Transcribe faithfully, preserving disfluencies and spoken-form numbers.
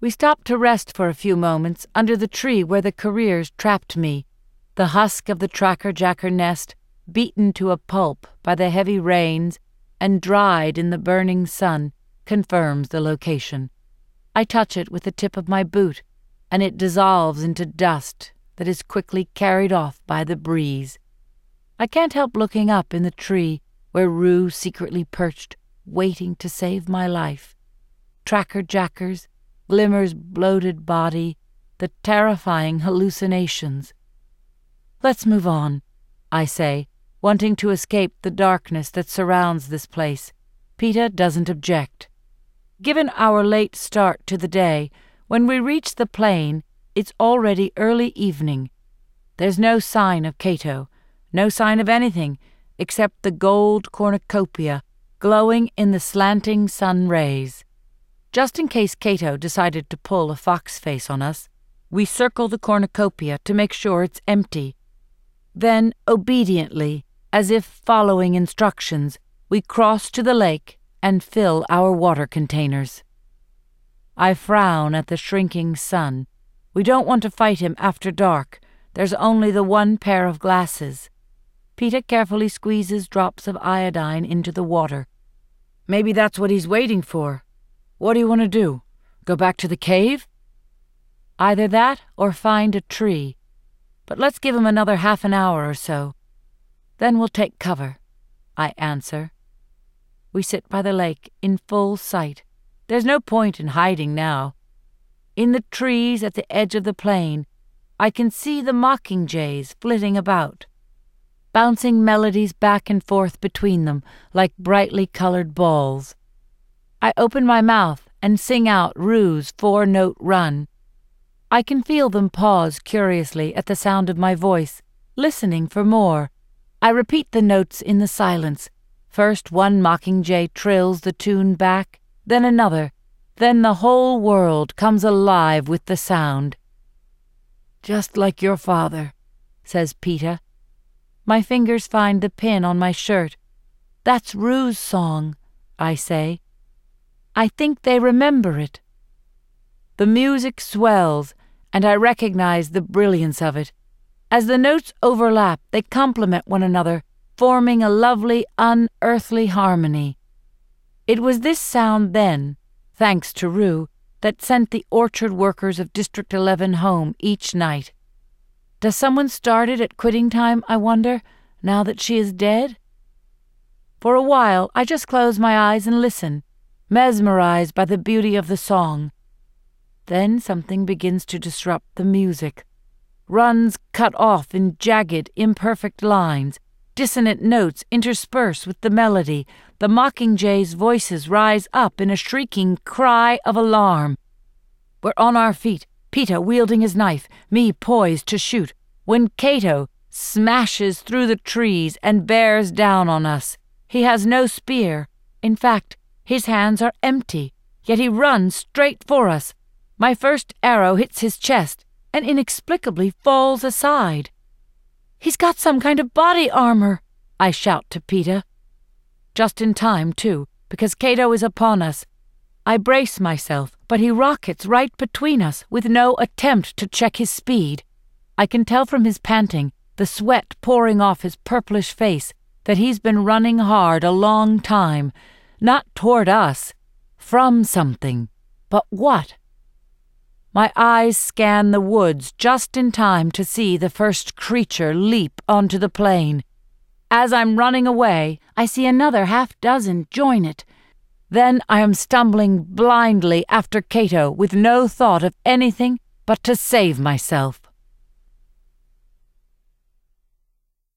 We stopped to rest for a few moments under the tree where the careers trapped me. The husk of the tracker-jacker nest, beaten to a pulp by the heavy rains and dried in the burning sun, confirms the location. I touch it with the tip of my boot, and it dissolves into dust that is quickly carried off by the breeze. I can't help looking up in the tree where Rue secretly perched, waiting to save my life. Tracker-jackers, Glimmer's bloated body, the terrifying hallucinations. Let's move on, I say, wanting to escape the darkness that surrounds this place. Peeta doesn't object. Given our late start to the day, when we reach the plain, it's already early evening. There's no sign of Cato, no sign of anything except the gold cornucopia glowing in the slanting sun rays. Just in case Cato decided to pull a fox face on us, we circle the cornucopia to make sure it's empty. Then, obediently, as if following instructions, we cross to the lake and fill our water containers. I frown at the shrinking sun. We don't want to fight him after dark. There's only the one pair of glasses. Peeta carefully squeezes drops of iodine into the water. Maybe that's what he's waiting for. What do you want to do? Go back to the cave? Either that or find a tree. But let's give him another half an hour or so. Then we'll take cover, I answer. We sit by the lake in full sight. There's no point in hiding now. In the trees at the edge of the plain, I can see the mockingjays flitting about, bouncing melodies back and forth between them like brightly colored balls. I open my mouth and sing out Rue's four-note run. I can feel them pause curiously at the sound of my voice, listening for more. I repeat the notes in the silence. First one mockingjay trills the tune back, then another, then the whole world comes alive with the sound. Just like your father, says Peeta. My fingers find the pin on my shirt. That's Rue's song, I say. I think they remember it. The music swells, and I recognize the brilliance of it. As the notes overlap, they complement one another, forming a lovely, unearthly harmony. It was this sound then, thanks to Rue, that sent the orchard workers of District eleven home each night. Does someone start it at quitting time, I wonder, now that she is dead? For a while, I just close my eyes and listen, mesmerized by the beauty of the song. Then something begins to disrupt the music. Runs cut off in jagged, imperfect lines. Dissonant notes intersperse with the melody. The mockingjays' voices rise up in a shrieking cry of alarm. We're on our feet, Peeta wielding his knife, me poised to shoot, when Cato smashes through the trees and bears down on us. He has no spear. In fact, his hands are empty, yet he runs straight for us. My first arrow hits his chest and inexplicably falls aside. He's got some kind of body armor, I shout to Peeta. Just in time, too, because Cato is upon us. I brace myself, but he rockets right between us with no attempt to check his speed. I can tell from his panting, the sweat pouring off his purplish face, that he's been running hard a long time, not toward us, from something. But what? My eyes scan the woods just in time to see the first creature leap onto the plain. As I'm running away, I see another half dozen join it. Then I am stumbling blindly after Cato with no thought of anything but to save myself.